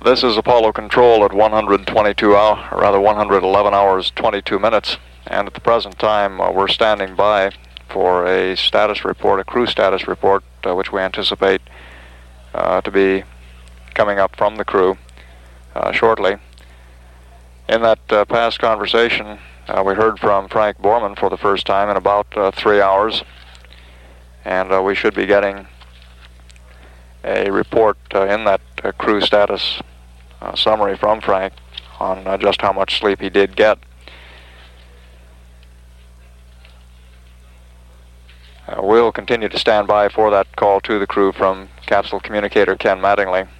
This is Apollo Control at 111 hours, 22 minutes. And at the present time, we're standing by for a status report, a crew status report, which we anticipate to be coming up from the crew shortly. In that past conversation, we heard from Frank Borman for the first time in about 3 hours. And we should be getting a report in that crew status summary from Frank on just how much sleep he did get. We'll continue to stand by for that call to the crew from capsule communicator Ken Mattingly.